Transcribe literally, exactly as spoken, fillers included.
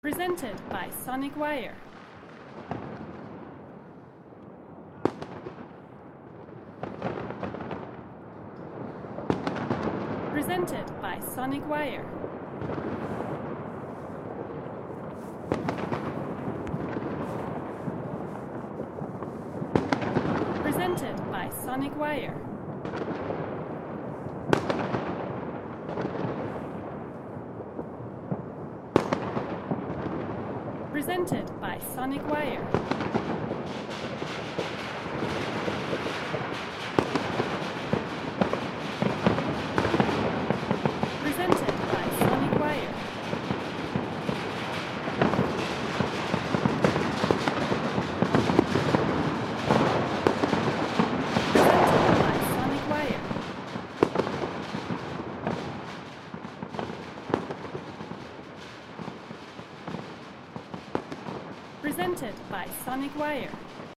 Presented by Sonic Wire. Presented by Sonic Wire. Presented by Sonic Wire. Presented by Sonic Wire. Presented by Sonic Wire. Presented by Sonic Wire.